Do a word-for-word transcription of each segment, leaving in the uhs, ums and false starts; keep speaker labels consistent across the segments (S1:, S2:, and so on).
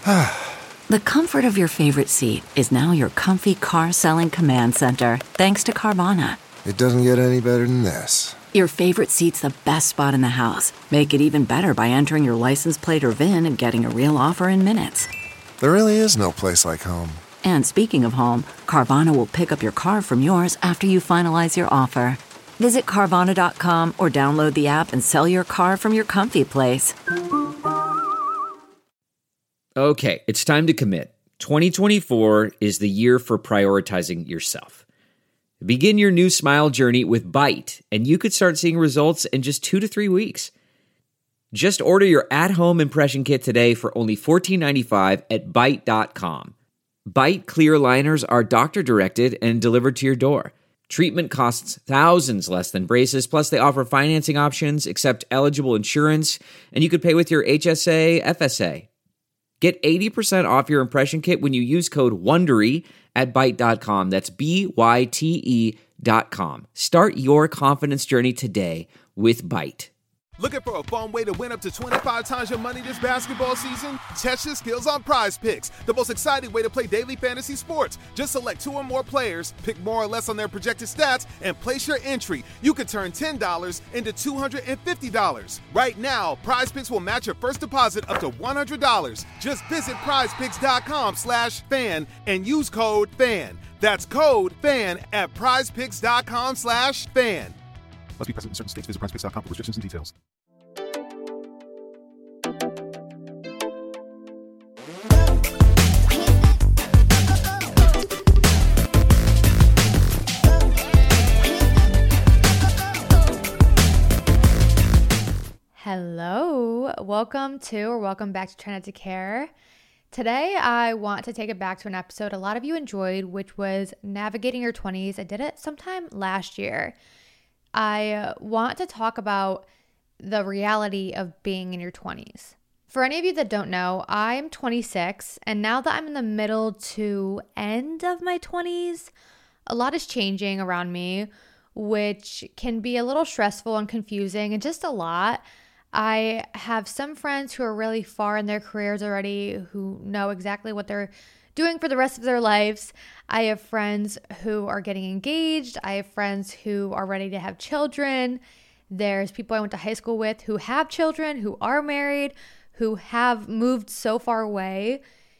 S1: The comfort of your favorite seat is now your comfy car selling command center, thanks to Carvana.
S2: It doesn't get any better than this.
S1: Your favorite seat's the best spot in the house. Make it even better by entering your license plate or V I N and getting a real offer in minutes.
S2: There really is no place like home.
S1: And speaking of home, Carvana will pick up your car from yours after you finalize your offer. Visit Carvana dot com or download the app and sell your car from your comfy place.
S3: Okay, it's time to commit. twenty twenty-four is the year for prioritizing yourself. Begin your new smile journey with Byte, and you could start seeing results in just two to three weeks. Just order your at-home impression kit today for only fourteen ninety-five at byte dot com. Byte clear aligners are doctor-directed and delivered to your door. Treatment costs thousands less than braces, plus they offer financing options, accept eligible insurance, and you could pay with your H S A, F S A. Get eighty percent off your impression kit when you use code WONDERY at byte dot com. That's B Y T E dot com. Start your confidence journey today with Byte.
S4: Looking for a fun way to win up to twenty-five times your money this basketball season? Test your skills on Prize Picks, the most exciting way to play daily fantasy sports. Just select two or more players, pick more or less on their projected stats, and place your entry. You could turn ten dollars into two hundred fifty dollars. Right now, Prize Picks will match your first deposit up to one hundred dollars. Just visit prize picks dot com slash fan and use code FAN. That's code FAN at prize picks dot com slash fan.
S5: Must be present in certain states. Visit prize picks dot com for restrictions and details.
S6: Hello, welcome to or welcome back to Try Not to Care. Today, I want to take it back to an episode a lot of you enjoyed, which was navigating your twenties. I did it sometime last year. I want to talk about the reality of being in your twenties. For any of you that don't know, I'm twenty-six, and now that I'm in the middle to end of my twenties, a lot is changing around me, which can be a little stressful and confusing and just a lot. I have some friends who are really far in their careers already, who know exactly what they're doing for the rest of their lives. I have friends who are getting engaged. I have friends who are ready to have children. There's people I went to high school with who have children, who are married, who have moved so far away.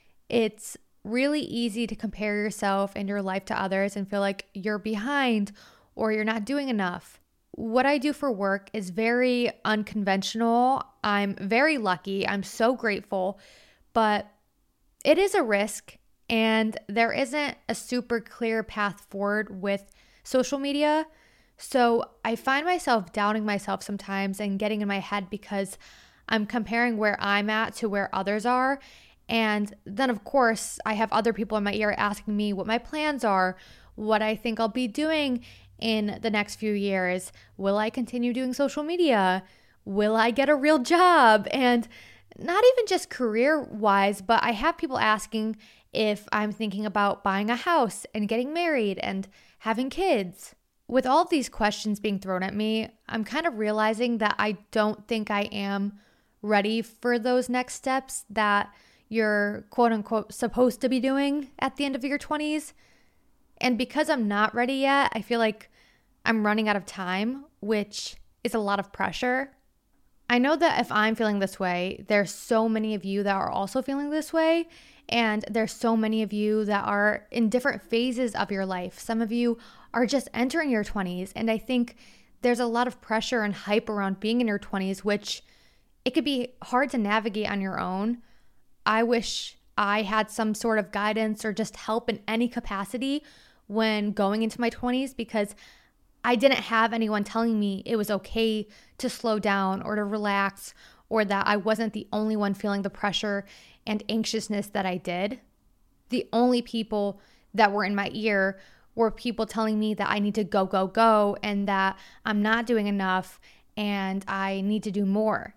S6: It's really easy to compare yourself and your life to others and feel like you're behind or you're not doing enough. What I do for work is very unconventional. I'm very lucky. I'm so grateful, but it is a risk, and there isn't a super clear path forward with social media. So I find myself doubting myself sometimes and getting in my head because I'm comparing where I'm at to where others are. And then, of course, I have other people in my ear asking me what my plans are, what I think I'll be doing in the next few years. Will I continue doing social media? Will I get a real job? And not even just career-wise, but I have people asking if I'm thinking about buying a house and getting married and having kids. With all of these questions being thrown at me, I'm kind of realizing that I don't think I am ready for those next steps that you're quote-unquote supposed to be doing at the end of your twenties. And because I'm not ready yet, I feel like I'm running out of time, which is a lot of pressure. I know that if I'm feeling this way, there's so many of you that are also feeling this way. And there's so many of you that are in different phases of your life. Some of you are just entering your twenties. And I think there's a lot of pressure and hype around being in your twenties, which it could be hard to navigate on your own. I wish I had some sort of guidance or just help in any capacity when going into my twenties, because I didn't have anyone telling me it was okay to slow down or to relax, or that I wasn't the only one feeling the pressure and anxiousness that I did. The only people that were in my ear were people telling me that I need to go, go, go, and that I'm not doing enough and I need to do more.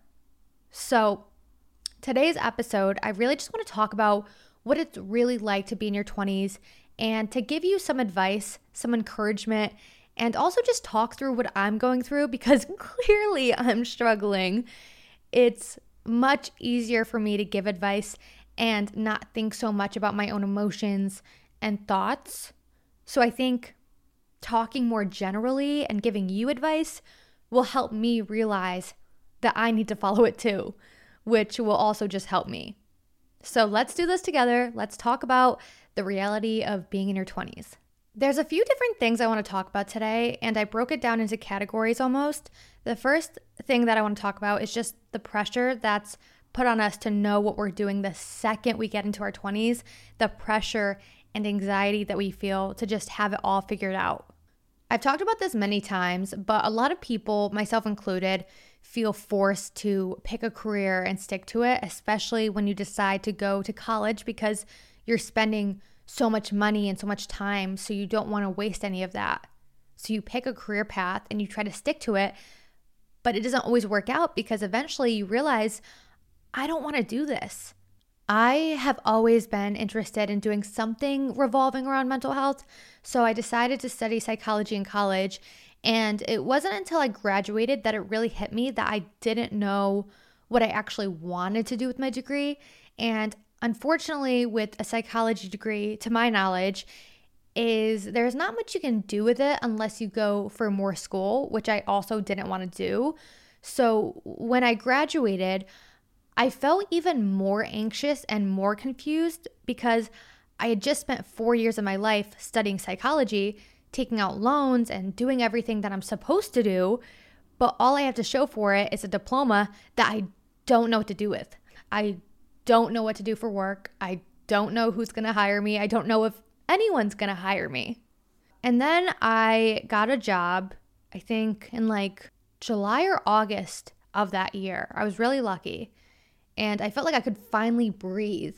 S6: So today's episode, I really just want to talk about what it's really like to be in your twenties and to give you some advice, some encouragement, and also just talk through what I'm going through, because clearly I'm struggling. It's much easier for me to give advice and not think so much about my own emotions and thoughts. So I think talking more generally and giving you advice will help me realize that I need to follow it too, which will also just help me. So let's do this together. Let's talk about the reality of being in your twenties. There's a few different things I want to talk about today, and I broke it down into categories almost. The first thing that I want to talk about is just the pressure that's put on us to know what we're doing the second we get into our twenties, the pressure and anxiety that we feel to just have it all figured out. I've talked about this many times, but a lot of people, myself included, feel forced to pick a career and stick to it, especially when you decide to go to college because you're spending so much money and so much time, so you don't want to waste any of that. So you pick a career path and you try to stick to it, but it doesn't always work out because eventually you realize, I don't want to do this. I have always been interested in doing something revolving around mental health, so I decided to study psychology in college, and it wasn't until I graduated that it really hit me that I didn't know what I actually wanted to do with my degree. And unfortunately, with a psychology degree, to my knowledge, is there's not much you can do with it unless you go for more school, which I also didn't want to do. So when I graduated, I felt even more anxious and more confused because I had just spent four years of my life studying psychology, taking out loans and doing everything that I'm supposed to do, but all I have to show for it is a diploma that I don't know what to do with. I don't know what to do for work. I don't know who's going to hire me. I don't know if anyone's going to hire me. And then I got a job, I think in like July or August of that year. I was really lucky. And I felt like I could finally breathe.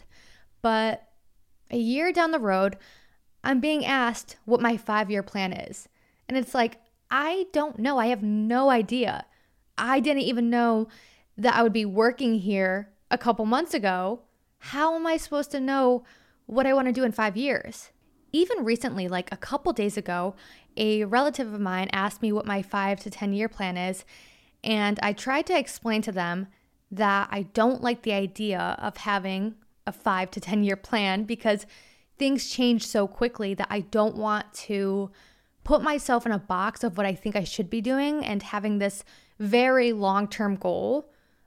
S6: But a year down the road, I'm being asked what my five-year plan is. And it's like, I don't know. I have no idea. I didn't even know that I would be working here a couple months ago. How am I supposed to know what I want to do in five years? Even recently, like a couple days ago, a relative of mine asked me what my five to ten year plan is. And I tried to explain to them that I don't like the idea of having a five to ten year plan because things change so quickly that I don't want to put myself in a box of what I think I should be doing and having this very long-term goal.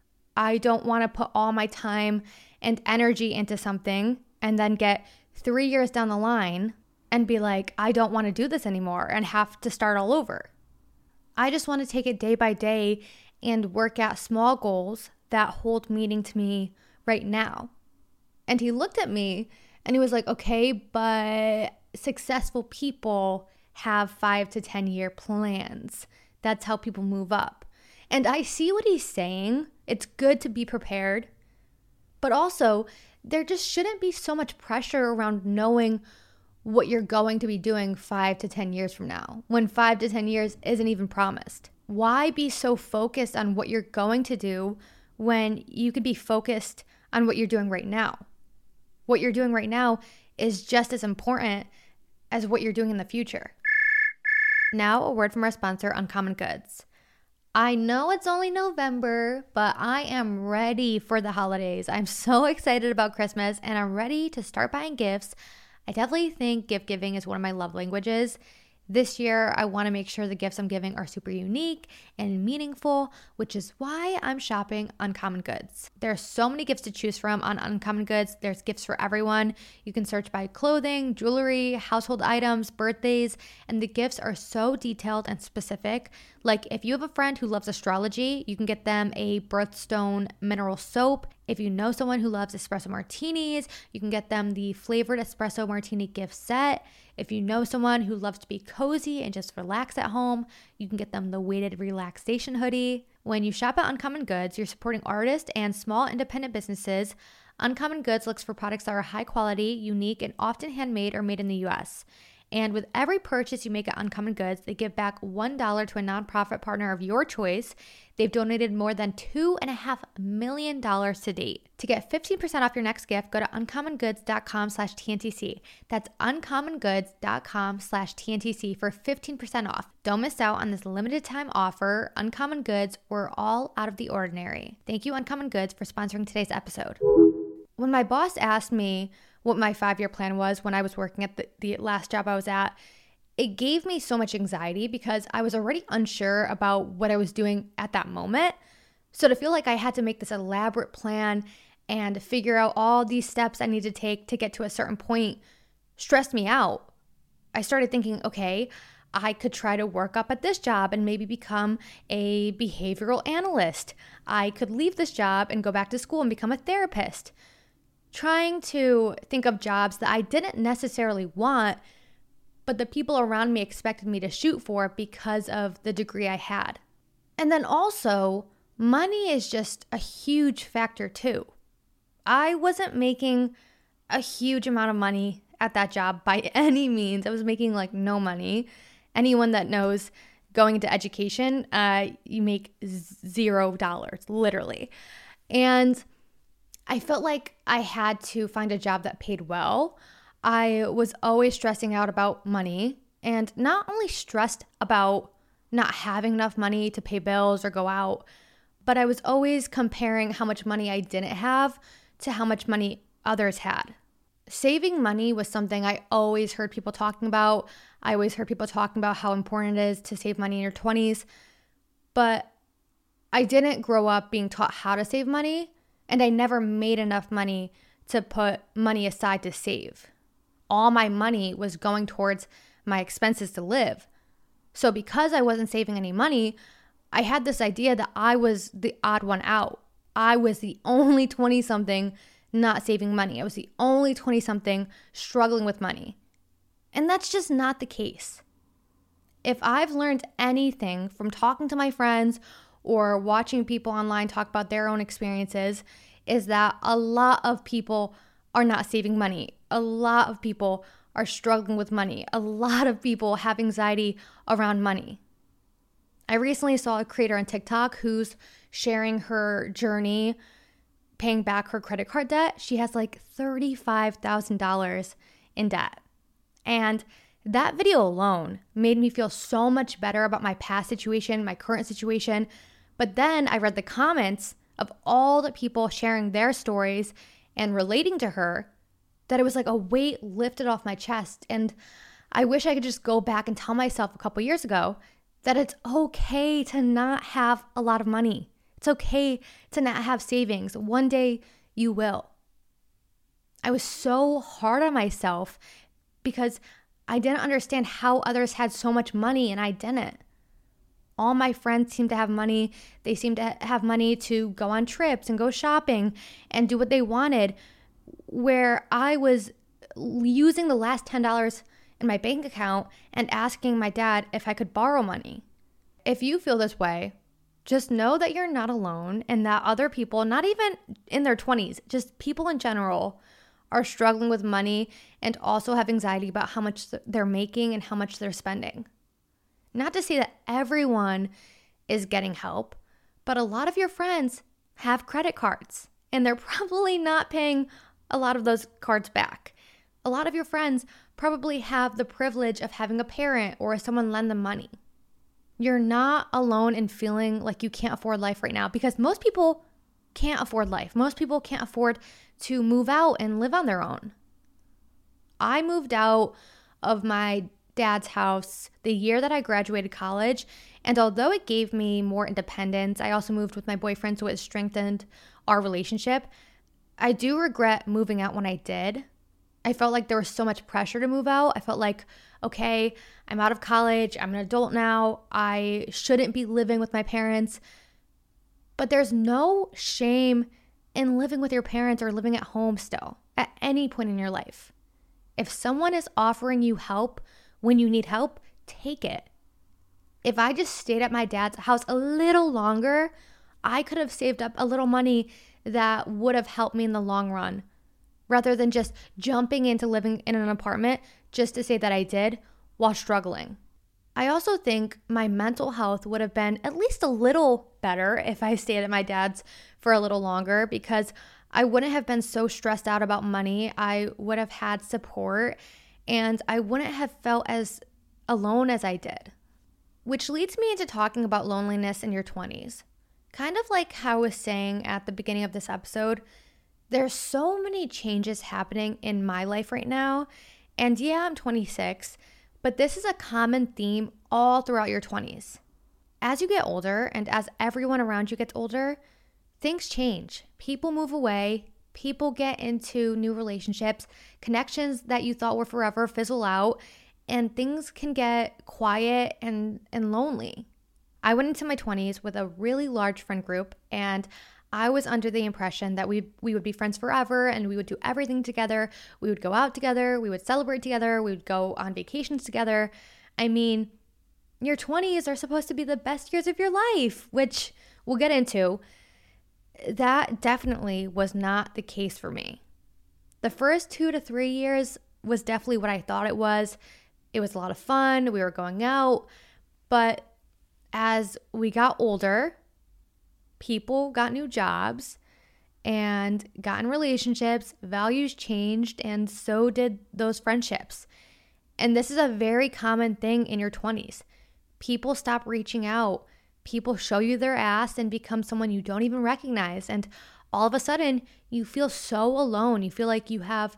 S6: I don't want to put all my time and energy into something and then get three years down the line and be like, I don't want to do this anymore and have to start all over. I just want to take it day by day and work at small goals that hold meaning to me right now. And he looked at me and he was like, okay, but successful people have five to ten year plans. That's how people move up. And I see what he's saying. It's good to be prepared. But also, there just shouldn't be so much pressure around knowing what you're going to be doing five to ten years from now, when five to ten years isn't even promised. Why be so focused on what you're going to do when you could be focused on what you're doing right now? What you're doing right now is just as important as what you're doing in the future. Now, a word from our sponsor, Uncommon Goods. I know it's only November, but I am ready for the holidays. I'm so excited about Christmas and I'm ready to start buying gifts. I definitely think gift giving is one of my love languages. This year, I want to make sure the gifts I'm giving are super unique and meaningful, which is why I'm shopping Uncommon Goods. There are so many gifts to choose from on Uncommon Goods. There's gifts for everyone. You can search by clothing, jewelry, household items, birthdays, and the gifts are so detailed and specific. Like if you have a friend who loves astrology, you can get them a birthstone mineral soap. If you know someone who loves espresso martinis, you can get them the flavored espresso martini gift set. If you know someone who loves to be cozy and just relax at home, you can get them the weighted relaxation hoodie. When you shop at Uncommon Goods, you're supporting artists and small independent businesses. Uncommon Goods looks for products that are high quality, unique, and often handmade or made in the U S. And with every purchase you make at Uncommon Goods, they give back one dollar to a nonprofit partner of your choice. They've donated more than two point five million dollars to date. To get fifteen percent off your next gift, go to uncommongoods.com slash TNTC. That's uncommongoods.com slash TNTC for fifteen percent off. Don't miss out on this limited time offer. Uncommon Goods, we're all out of the ordinary. Thank you, Uncommon Goods, for sponsoring today's episode. when my boss asked me what my five-year plan was when I was working at the, the last job I was at, it gave me so much anxiety because I was already unsure about what I was doing at that moment. So to feel like I had to make this elaborate plan and figure out all these steps I need to take to get to a certain point stressed me out. I started thinking, okay, I could try to work up at this job and maybe become a behavioral analyst. I could leave this job and go back to school and become a therapist. Trying to think of jobs that I didn't necessarily want, but the people around me expected me to shoot for because of the degree I had. And then also, money is just a huge factor too. I wasn't making a huge amount of money at that job by any means. I was making like no money. Anyone that knows going into education, uh, you make zero dollars, literally. And I felt like I had to find a job that paid well. I was always stressing out about money, and not only stressed about not having enough money to pay bills or go out, but I was always comparing how much money I didn't have to how much money others had. Saving money was something I always heard people talking about. I always heard people talking about how important it is to save money in your twenties, but I didn't grow up being taught how to save money, and I never made enough money to put money aside to save. All my money was going towards my expenses to live. So because I wasn't saving any money, I had this idea that I was the odd one out. I was the only twenty-something not saving money. I was the only twenty-something struggling with money. And that's just not the case. If I've learned anything from talking to my friends or watching people online talk about their own experiences, is that a lot of people are not saving money. A lot of people are struggling with money. A lot of people have anxiety around money. I recently saw a creator on TikTok who's sharing her journey paying back her credit card debt. She has like thirty-five thousand dollars in debt. And that video alone made me feel so much better about my past situation, my current situation. But then I read the comments of all the people sharing their stories and relating to her, that it was like a weight lifted off my chest. And I wish I could just go back and tell myself a couple years ago that it's okay to not have a lot of money. It's okay to not have savings. One day you will. I was so hard on myself because I didn't understand how others had so much money and I didn't. All my friends seemed to have money. They seemed to have money to go on trips and go shopping and do what they wanted, where I was using the last ten dollars in my bank account and asking my dad if I could borrow money. If you feel this way, just know that you're not alone and that other people, not even in their twenties, just people in general, are struggling with money and also have anxiety about how much they're making and how much they're spending. Not to say that everyone is getting help, but a lot of your friends have credit cards and they're probably not paying a lot of those cards back. A lot of your friends probably have the privilege of having a parent or someone lend them money. You're not alone in feeling like you can't afford life right now, because most people can't afford life. Most people can't afford to move out and live on their own. I moved out of my dad's house the year that I graduated college, and although it gave me more independence, I also moved with my boyfriend, so it strengthened our relationship. I do regret moving out when I did. I felt like there was so much pressure to move out. I felt like, okay, I'm out of college, I'm an adult now, I shouldn't be living with my parents. But there's no shame in living with your parents or living at home still, at any point in your life. If someone is offering you help when you need help, take it. If I just stayed at my dad's house a little longer, I could have saved up a little money that would have helped me in the long run, rather than just jumping into living in an apartment just to say that I did while struggling. I also think my mental health would have been at least a little better if I stayed at my dad's for a little longer, because I wouldn't have been so stressed out about money. I would have had support and I wouldn't have felt as alone as I did. Which leads me into talking about loneliness in your twenties. Kind of like how I was saying at the beginning of this episode, There's so many changes happening in my life right now. And yeah, I'm twenty-six, but this is a common theme all throughout your twenties. As you get older and as everyone around you gets older, things change. People move away. People get into new relationships. Connections that you thought were forever fizzle out, and things can get quiet and, and lonely. I went into my twenties with a really large friend group, and I was under the impression that we we would be friends forever and we would do everything together. We would go out together. We would celebrate together. We would go on vacations together. I mean, your twenties are supposed to be the best years of your life, which we'll get into. That definitely was not the case for me. The first two to three years was definitely what I thought it was. It was a lot of fun. We were going out. But as we got older, people got new jobs and got in relationships, values changed, and so did those friendships. And this is a very common thing in your twenties. People stop reaching out. People show you their ass and become someone you don't even recognize. And all of a sudden, you feel so alone. You feel like you have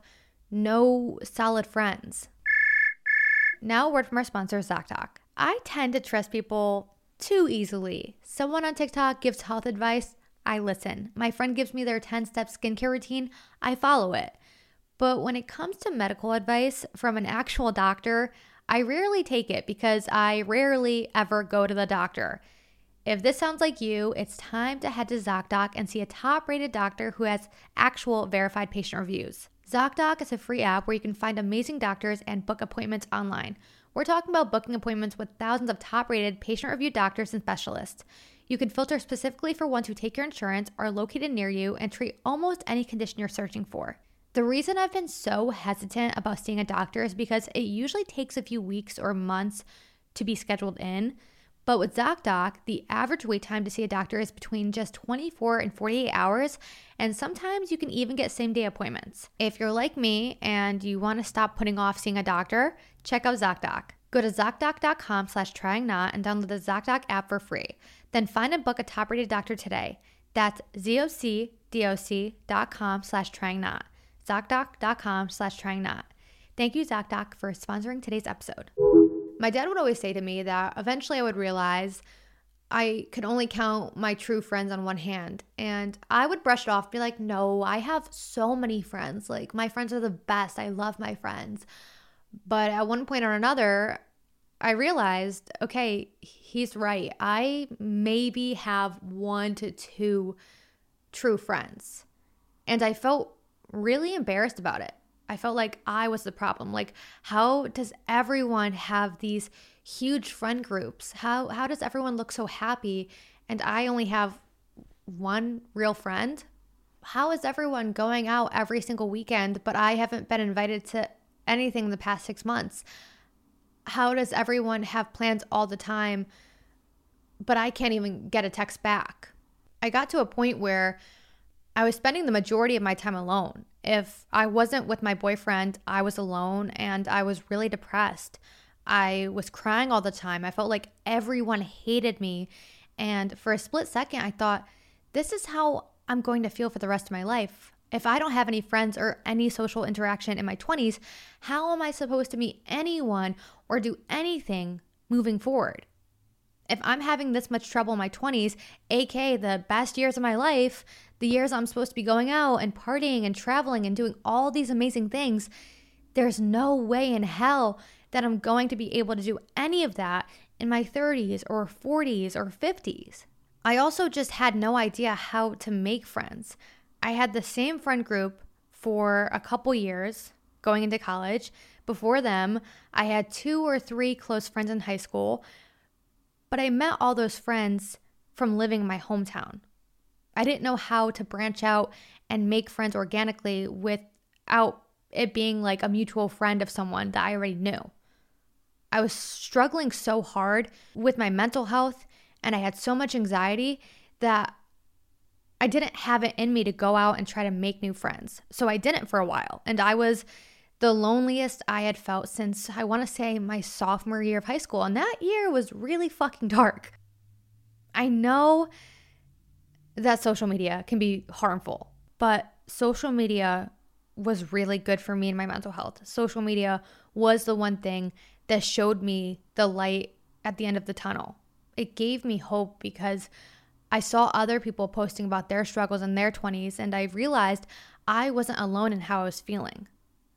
S6: no solid friends. Now a word from our sponsor, ZocDoc. I tend to trust people too easily. Someone on TikTok gives health advice, I listen. My friend gives me their ten-step skincare routine, I follow it. But when it comes to medical advice from an actual doctor, I rarely take it because I rarely ever go to the doctor. If this sounds like you, it's time to head to ZocDoc and see a top-rated doctor who has actual verified patient reviews. ZocDoc is a free app where you can find amazing doctors and book appointments online. We're talking about booking appointments with thousands of top-rated patient-reviewed doctors and specialists. You can filter specifically for ones who take your insurance, are located near you, and treat almost any condition you're searching for. The reason I've been so hesitant about seeing a doctor is because it usually takes a few weeks or months to be scheduled in. But with ZocDoc, the average wait time to see a doctor is between just twenty-four and forty-eight hours, and sometimes you can even get same-day appointments. If you're like me and you want to stop putting off seeing a doctor, check out ZocDoc. Go to ZocDoc.com slash trying not and download the ZocDoc app for free. Then find and book a top-rated doctor today. That's ZocDoc.com slash trying not. ZocDoc.com slash trying not. Thank you, ZocDoc, for sponsoring today's episode. My dad would always say to me that eventually I would realize I could only count my true friends on one hand. And I would brush it off, be like, no, I have so many friends. Like, my friends are the best. I love my friends. But at one point or another, I realized, okay, he's right. I maybe have one to two true friends. And I felt really embarrassed about it. I felt like I was the problem. Like, how does everyone have these huge friend groups? How how does everyone look so happy and I only have one real friend? How is everyone going out every single weekend, but I haven't been invited to anything in the past six months? How does everyone have plans all the time, but I can't even get a text back? I got to a point where I was spending the majority of my time alone. If I wasn't with my boyfriend, I was alone and I was really depressed. I was crying all the time. I felt like everyone hated me. And for a split second, I thought, this is how I'm going to feel for the rest of my life. If I don't have any friends or any social interaction in my twenties, how am I supposed to meet anyone or do anything moving forward? If I'm having this much trouble in my twenties, aka the best years of my life, the years I'm supposed to be going out and partying and traveling and doing all these amazing things, there's no way in hell that I'm going to be able to do any of that in my thirties or forties or fifties. I also just had no idea how to make friends. I had the same friend group for a couple years going into college. Before them, I had two or three close friends in high school. But I met all those friends from living in my hometown. I didn't know how to branch out and make friends organically without it being like a mutual friend of someone that I already knew. I was struggling so hard with my mental health and I had so much anxiety that I didn't have it in me to go out and try to make new friends. So I didn't for a while. And I was the loneliest I had felt since, I want to say, my sophomore year of high school. And that year was really fucking dark. I know that social media can be harmful, but social media was really good for me and my mental health. Social media was the one thing that showed me the light at the end of the tunnel. It gave me hope because I saw other people posting about their struggles in their twenties, and I realized I wasn't alone in how I was feeling.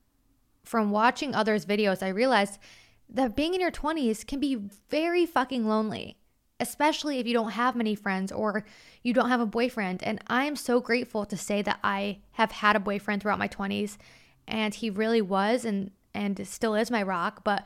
S6: From watching others' videos, I realized that being in your twenties can be very fucking lonely, especially if you don't have many friends or you don't have a boyfriend. And I am so grateful to say that I have had a boyfriend throughout my twenties, and he really was and, and still is my rock. But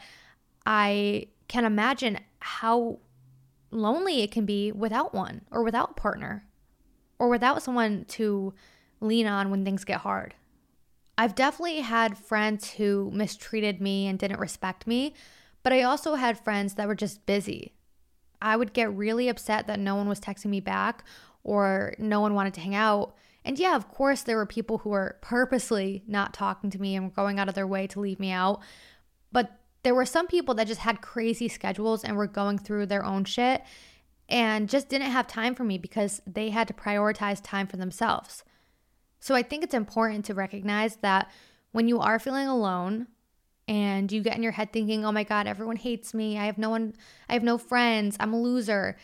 S6: I can imagine how lonely it can be without one, or without a partner, or without someone to lean on when things get hard. I've definitely had friends who mistreated me and didn't respect me, but I also had friends that were just busy. I would get really upset that no one was texting me back or no one wanted to hang out. And yeah, of course, there were people who were purposely not talking to me and going out of their way to leave me out. But there were some people that just had crazy schedules and were going through their own shit and just didn't have time for me because they had to prioritize time for themselves. So I think it's important to recognize that when you are feeling alone and you get in your head thinking, oh my God, everyone hates me, I have no one, I have no friends, I'm a loser.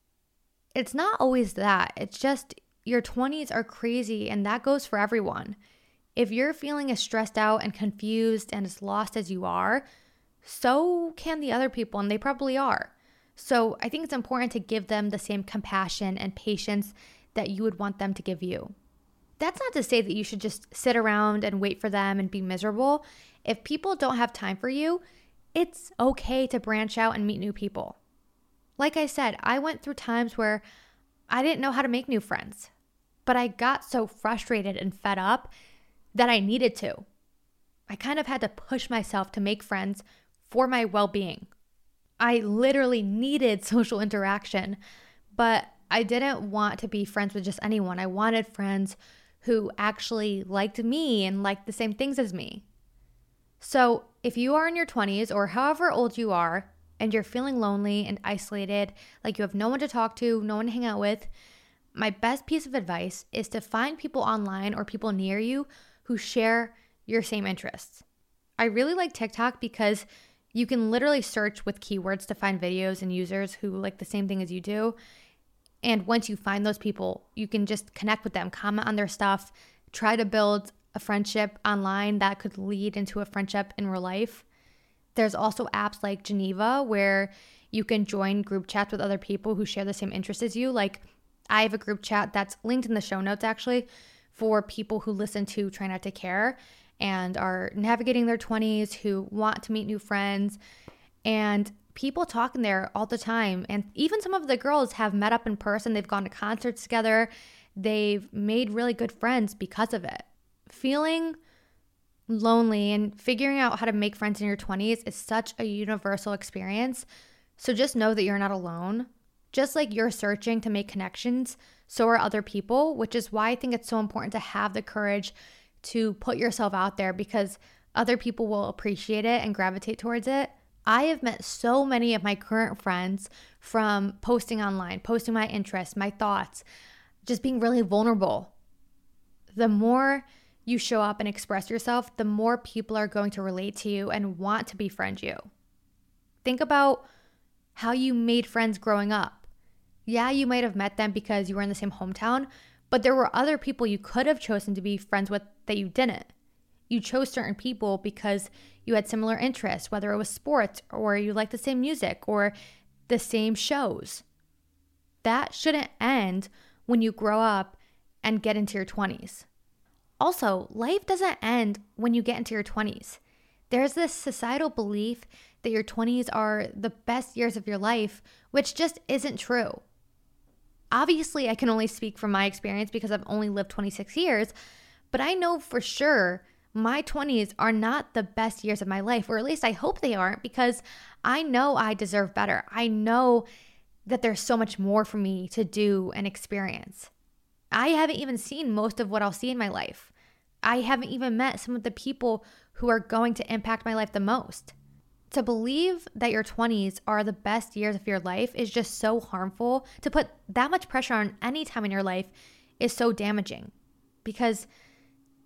S6: It's not always that. It's just your twenties are crazy, and that goes for everyone. If you're feeling as stressed out and confused and as lost as you are, so can the other people, and they probably are. So I think it's important to give them the same compassion and patience that you would want them to give you. That's not to say that you should just sit around and wait for them and be miserable. If people don't have time for you, it's okay to branch out and meet new people. Like I said, I went through times where I didn't know how to make new friends, but I got so frustrated and fed up that I needed to. I kind of had to push myself to make friends for my well-being. I literally needed social interaction, but I didn't want to be friends with just anyone. I wanted friends who actually liked me and liked the same things as me. So if you are in your twenties or however old you are and you're feeling lonely and isolated, like you have no one to talk to, no one to hang out with, my best piece of advice is to find people online or people near you who share your same interests. I really like TikTok because you can literally search with keywords to find videos and users who like the same thing as you do. And once you find those people, you can just connect with them, comment on their stuff, try to build a friendship online that could lead into a friendship in real life. There's also apps like Geneva where you can join group chats with other people who share the same interests as you. Like I have a group chat that's linked in the show notes actually for people who listen to Try Not to Care and are navigating their twenties, who want to meet new friends, and people talk in there all the time. And even some of the girls have met up in person. They've gone to concerts together. They've made really good friends because of it. Feeling lonely and figuring out how to make friends in your twenties is such a universal experience. So just know that you're not alone. Just like you're searching to make connections, so are other people, which is why I think it's so important to have the courage to put yourself out there, because other people will appreciate it and gravitate towards it. I have met so many of my current friends from posting online, posting my interests, my thoughts, just being really vulnerable. The more you show up and express yourself, the more people are going to relate to you and want to befriend you. Think about how you made friends growing up. Yeah, you might have met them because you were in the same hometown, but there were other people you could have chosen to be friends with that you didn't. You chose certain people because you had similar interests, whether it was sports or you liked the same music or the same shows. That shouldn't end when you grow up and get into your twenties. Also, life doesn't end when you get into your twenties. There's this societal belief that your twenties are the best years of your life, which just isn't true. Obviously, I can only speak from my experience because I've only lived twenty-six years, but I know for sure my twenties are not the best years of my life, or at least I hope they aren't, because I know I deserve better. I know that there's so much more for me to do and experience. I haven't even seen most of what I'll see in my life. I haven't even met some of the people who are going to impact my life the most. To believe that your twenties are the best years of your life is just so harmful. To put that much pressure on any time in your life is so damaging, because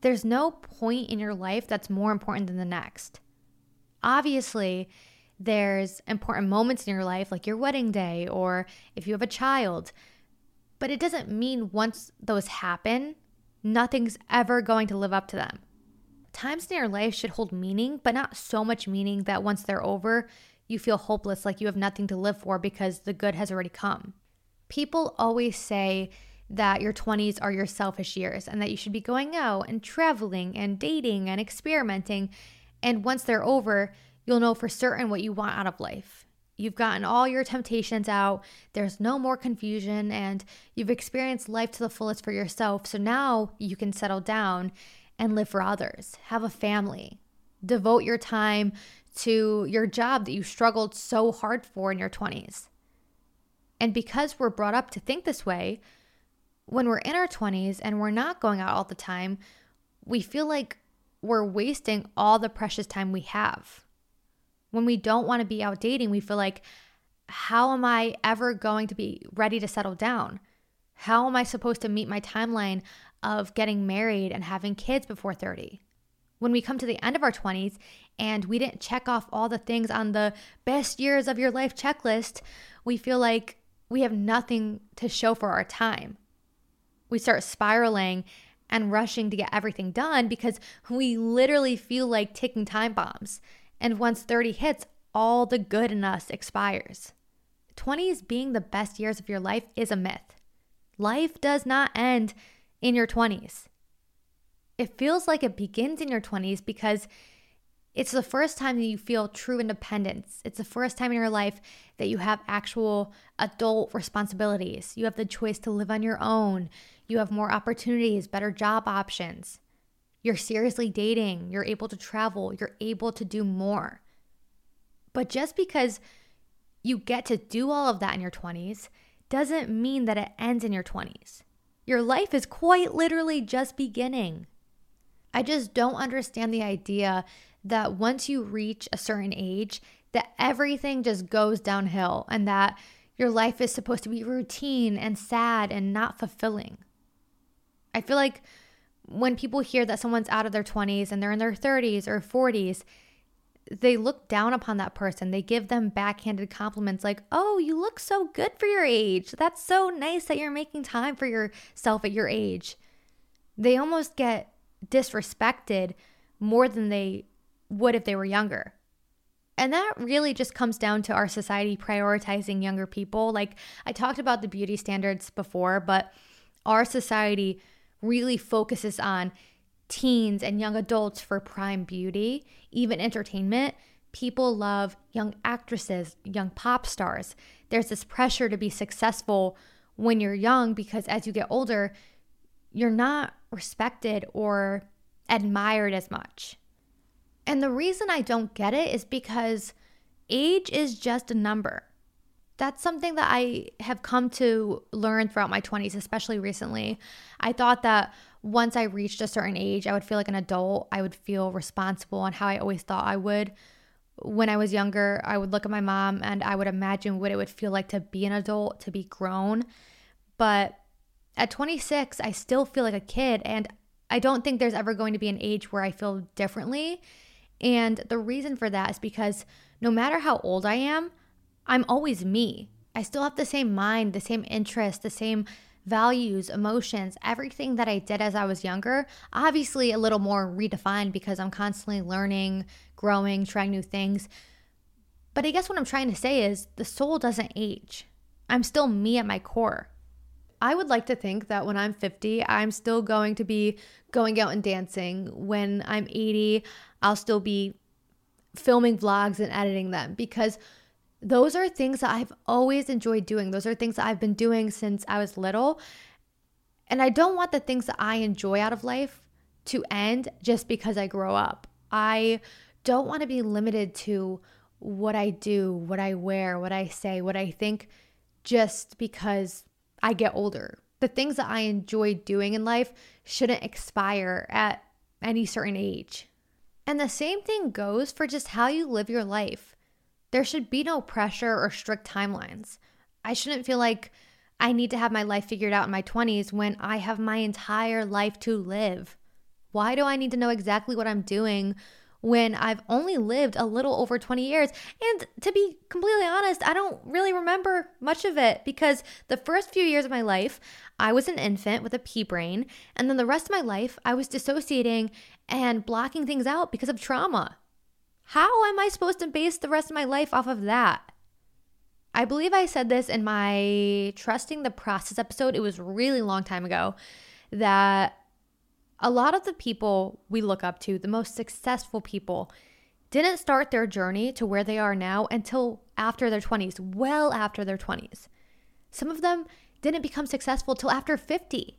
S6: There's no point in your life that's more important than the next. Obviously, there's important moments in your life like your wedding day or if you have a child, but it doesn't mean once those happen, nothing's ever going to live up to them. Times in your life should hold meaning, but not so much meaning that once they're over, you feel hopeless, like you have nothing to live for because the good has already come. People always say that your twenties are your selfish years and that you should be going out and traveling and dating and experimenting. And once they're over, you'll know for certain what you want out of life. You've gotten all your temptations out, there's no more confusion, and you've experienced life to the fullest for yourself. So now you can settle down and live for others, have a family, devote your time to your job that you struggled so hard for in your twenties. And because we're brought up to think this way, when we're in our twenties and we're not going out all the time, we feel like we're wasting all the precious time we have. When we don't want to be out dating, we feel like, how am I ever going to be ready to settle down? How am I supposed to meet my timeline of getting married and having kids before thirty? When we come to the end of our twenties and we didn't check off all the things on the best years of your life checklist, we feel like we have nothing to show for our time. We start spiraling and rushing to get everything done because we literally feel like ticking time bombs. And once thirty hits, all the good in us expires. twenties being the best years of your life is a myth. Life does not end in your twenties. It feels like it begins in your twenties because it's the first time that you feel true independence. It's the first time in your life that you have actual adult responsibilities. You have the choice to live on your own. You have more opportunities, better job options. You're seriously dating. You're able to travel. You're able to do more. But just because you get to do all of that in your twenties doesn't mean that it ends in your twenties. Your life is quite literally just beginning. I just don't understand the idea that once you reach a certain age, that everything just goes downhill and that your life is supposed to be routine and sad and not fulfilling. I feel like when people hear that someone's out of their twenties and they're in their thirties or forties, they look down upon that person. They give them backhanded compliments like, oh, you look so good for your age. That's so nice that you're making time for yourself at your age. They almost get disrespected more than they would if they were younger. And that really just comes down to our society prioritizing younger people. Like I talked about the beauty standards before, but our society really focuses on teens and young adults for prime beauty, even entertainment. People love young actresses, young pop stars. There's this pressure to be successful when you're young because as you get older, you're not respected or admired as much. And the reason I don't get it is because age is just a number. That's something that I have come to learn throughout my twenties, especially recently. I thought that once I reached a certain age, I would feel like an adult. I would feel responsible on how I always thought I would. When I was younger, I would look at my mom and I would imagine what it would feel like to be an adult, to be grown. But at twenty-six, I still feel like a kid, and I don't think there's ever going to be an age where I feel differently. And the reason for that is because no matter how old I am, I'm always me. I still have the same mind, the same interests, the same values, emotions, everything that I did as I was younger. Obviously a little more redefined because I'm constantly learning, growing, trying new things. But I guess what I'm trying to say is the soul doesn't age. I'm still me at my core. I would like to think that when I'm fifty, I'm still going to be going out and dancing. When I'm eighty, I'll still be filming vlogs and editing them because those are things that I've always enjoyed doing. Those are things that I've been doing since I was little. And I don't want the things that I enjoy out of life to end just because I grow up. I don't want to be limited to what I do, what I wear, what I say, what I think just because I get older. The things that I enjoy doing in life shouldn't expire at any certain age. And the same thing goes for just how you live your life. There should be no pressure or strict timelines. I shouldn't feel like I need to have my life figured out in my twenties when I have my entire life to live. Why do I need to know exactly what I'm doing when I've only lived a little over twenty years? And to be completely honest, I don't really remember much of it because the first few years of my life, I was an infant with a pea brain. And then the rest of my life, I was dissociating and blocking things out because of trauma. How am I supposed to base the rest of my life off of that? I believe I said this in my Trusting the Process episode. It was a really long time ago that a lot of the people we look up to, the most successful people, didn't start their journey to where they are now until after their twenties, well after their twenties. Some of them didn't become successful till after fifty.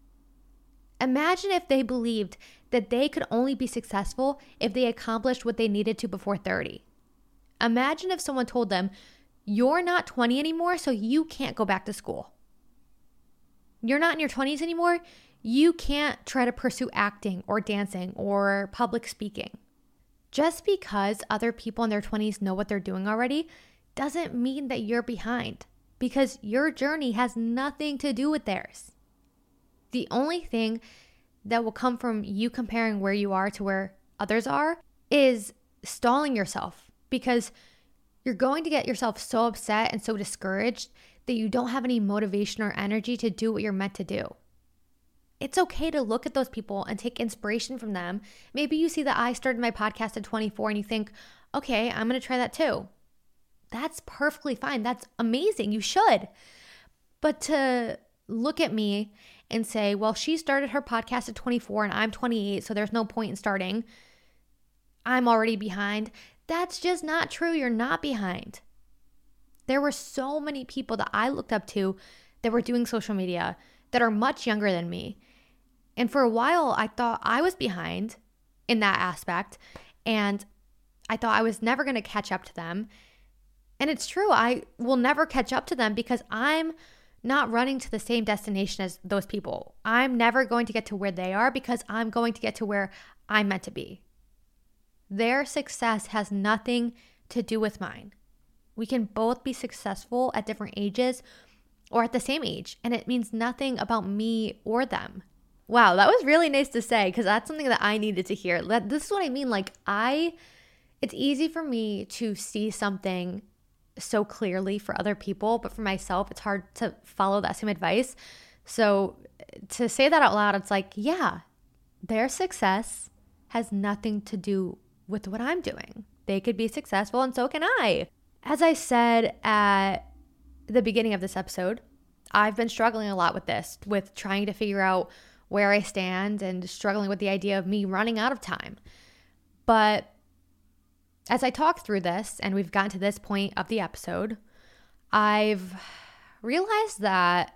S6: Imagine if they believed that they could only be successful if they accomplished what they needed to before thirty. Imagine if someone told them, you're not twenty anymore, so you can't go back to school. You're not in your twenties anymore, you can't try to pursue acting or dancing or public speaking. Just because other people in their twenties know what they're doing already doesn't mean that you're behind, because your journey has nothing to do with theirs. The only thing that will come from you comparing where you are to where others are is stalling yourself, because you're going to get yourself so upset and so discouraged that you don't have any motivation or energy to do what you're meant to do. It's okay to look at those people and take inspiration from them. Maybe you see that I started my podcast at twenty-four and you think, okay, I'm going to try that too. That's perfectly fine. That's amazing. You should. But to look at me and say, well, she started her podcast at twenty-four and I'm twenty-eight, so there's no point in starting. I'm already behind. That's just not true. You're not behind. There were so many people that I looked up to that were doing social media that are much younger than me. And for a while, I thought I was behind in that aspect. And I thought I was never going to catch up to them. And it's true. I will never catch up to them because I'm not running to the same destination as those people. I'm never going to get to where they are because I'm going to get to where I'm meant to be. Their success has nothing to do with mine. We can both be successful at different ages or at the same age, and it means nothing about me or them. Wow, that was really nice to say because that's something that I needed to hear. This is what I mean. Like I, it's easy for me to see something so clearly for other people, but for myself, it's hard to follow that same advice. So to say that out loud, it's like, yeah, their success has nothing to do with what I'm doing. They could be successful and so can I. As I said at the beginning of this episode, I've been struggling a lot with this, with trying to figure out where I stand and struggling with the idea of me running out of time. But as I talk through this and we've gotten to this point of the episode, I've realized that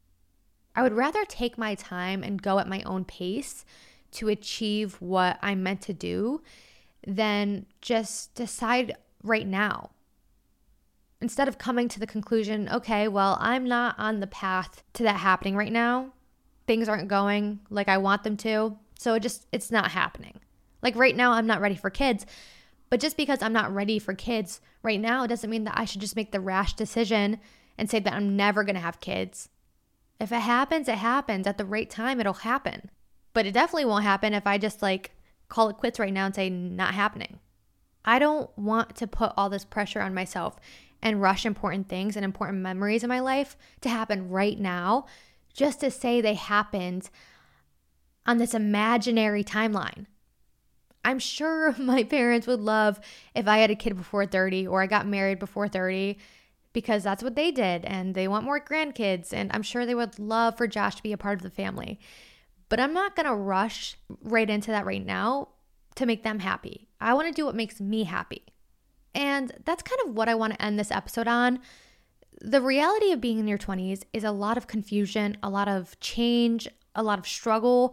S6: I would rather take my time and go at my own pace to achieve what I'm meant to do than just decide right now. Instead of coming to the conclusion, okay, well, I'm not on the path to that happening right now. Things aren't going like I want them to. So it just, it's not happening. Like right now, I'm not ready for kids. But just because I'm not ready for kids right now doesn't mean that I should just make the rash decision and say that I'm never going to have kids. If it happens, it happens. At the right time, it'll happen. But it definitely won't happen if I just like call it quits right now and say not happening. I don't want to put all this pressure on myself and rush important things and important memories in my life to happen right now just to say they happened on this imaginary timeline. I'm sure my parents would love if I had a kid before thirty or I got married before thirty because that's what they did and they want more grandkids, and I'm sure they would love for Josh to be a part of the family. But I'm not going to rush right into that right now to make them happy. I want to do what makes me happy. And that's kind of what I want to end this episode on. The reality of being in your twenties is a lot of confusion, a lot of change, a lot of struggle,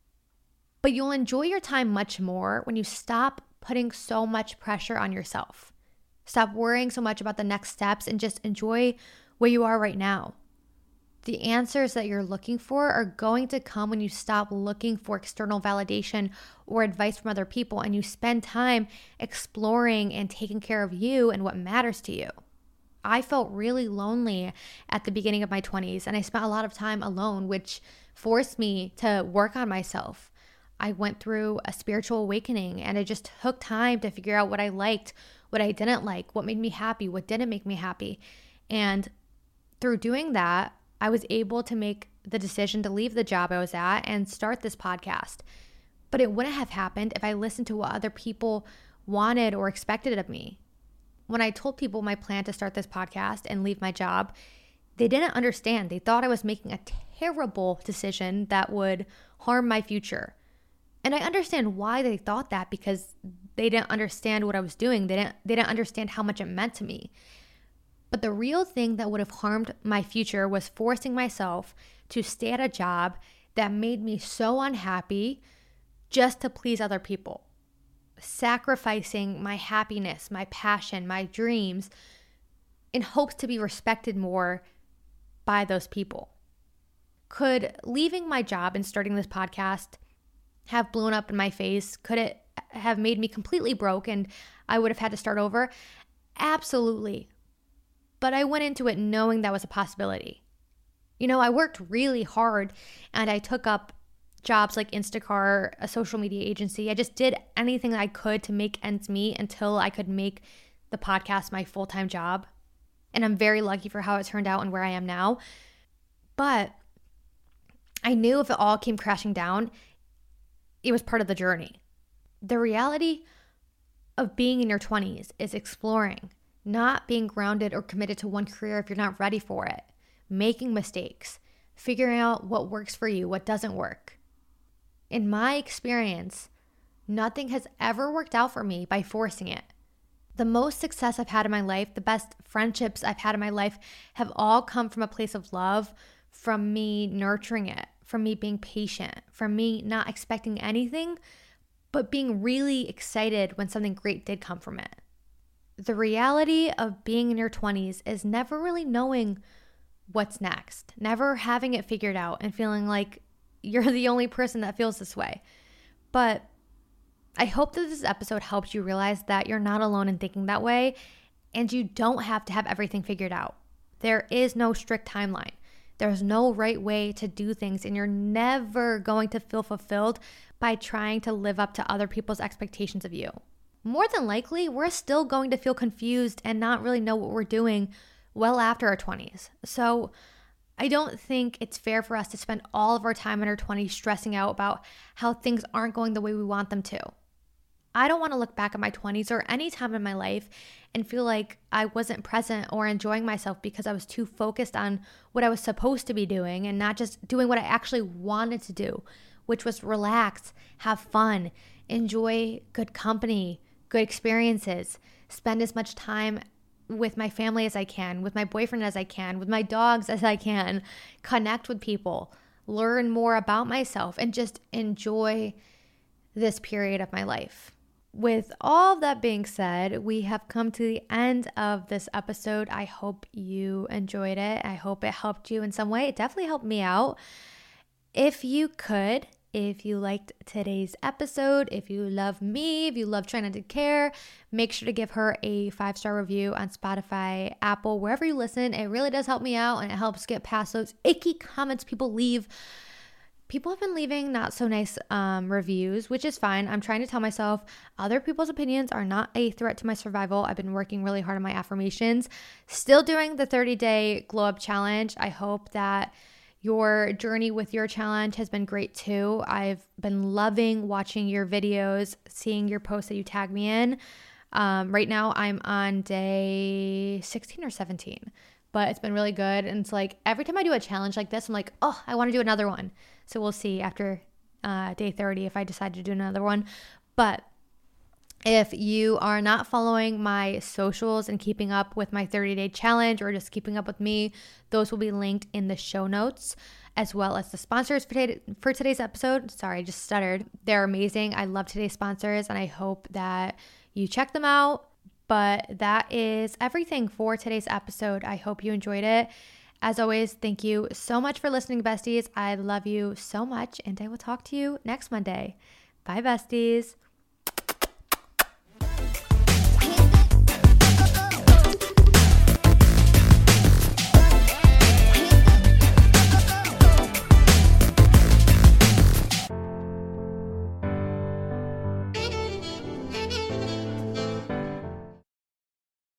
S6: but you'll enjoy your time much more when you stop putting so much pressure on yourself. Stop worrying so much about the next steps and just enjoy where you are right now. The answers that you're looking for are going to come when you stop looking for external validation or advice from other people and you spend time exploring and taking care of you and what matters to you. I felt really lonely at the beginning of my twenties and I spent a lot of time alone, which forced me to work on myself. I went through a spiritual awakening, and it just took time to figure out what I liked, what I didn't like, what made me happy, what didn't make me happy. And through doing that, I was able to make the decision to leave the job I was at and start this podcast. But it wouldn't have happened if I listened to what other people wanted or expected of me. When I told people my plan to start this podcast and leave my job, they didn't understand. They thought I was making a terrible decision that would harm my future. And I understand why they thought that, because they didn't understand what I was doing. They didn't, they didn't understand how much it meant to me. But the real thing that would have harmed my future was forcing myself to stay at a job that made me so unhappy just to please other people. Sacrificing my happiness, my passion, my dreams in hopes to be respected more by those people. Could leaving my job and starting this podcast have blown up in my face? Could it have made me completely broke and I would have had to start over? Absolutely. But I went into it knowing that was a possibility. You know, I worked really hard and I took up jobs like Instacart, a social media agency. I just did anything I could to make ends meet until I could make the podcast my full-time job. And I'm very lucky for how it turned out and where I am now. But I knew if it all came crashing down, it was part of the journey. The reality of being in your twenties is exploring, not being grounded or committed to one career if you're not ready for it, making mistakes, figuring out what works for you, what doesn't work. In my experience, nothing has ever worked out for me by forcing it. The most success I've had in my life, the best friendships I've had in my life have all come from a place of love, from me nurturing it, from me being patient, from me not expecting anything, but being really excited when something great did come from it. The reality of being in your twenties is never really knowing what's next, never having it figured out and feeling like you're the only person that feels this way. But I hope that this episode helps you realize that you're not alone in thinking that way, and you don't have to have everything figured out. There is no strict timeline. There's no right way to do things, and you're never going to feel fulfilled by trying to live up to other people's expectations of you. More than likely, we're still going to feel confused and not really know what we're doing well after our twenties. So I don't think it's fair for us to spend all of our time in our twenties stressing out about how things aren't going the way we want them to. I don't want to look back at my twenties or any time in my life and feel like I wasn't present or enjoying myself because I was too focused on what I was supposed to be doing and not just doing what I actually wanted to do, which was relax, have fun, enjoy good company, good experiences, spend as much time with my family as I can, with my boyfriend as I can, with my dogs as I can, connect with people, learn more about myself, and just enjoy this period of my life. With all that being said, we have come to the end of this episode. I hope you enjoyed it. I hope it helped you in some way. It definitely helped me out. If you could, if you liked today's episode, if you love me, if you love Try Not to Care, make sure to give her a five-star review on Spotify, Apple, wherever you listen. It really does help me out, and it helps get past those icky comments people leave. People have been leaving not so nice um, reviews, which is fine. I'm trying to tell myself other people's opinions are not a threat to my survival. I've been working really hard on my affirmations. Still doing the thirty-day glow up challenge. I hope that your journey with your challenge has been great too. I've been loving watching your videos, seeing your posts that you tag me in. Um, right now I'm on day sixteen or seventeen, but it's been really good. And it's like every time I do a challenge like this, I'm like, oh, I want to do another one. So we'll see after uh, day thirty if I decide to do another one. But if you are not following my socials and keeping up with my thirty-day challenge or just keeping up with me, those will be linked in the show notes, as well as the sponsors for, t- for today's episode. Sorry, I just stuttered. They're amazing. I love today's sponsors, and I hope that you check them out. But that is everything for today's episode. I hope you enjoyed it. As always, thank you so much for listening, besties. I love you so much, and I will talk to you next Monday. Bye, besties.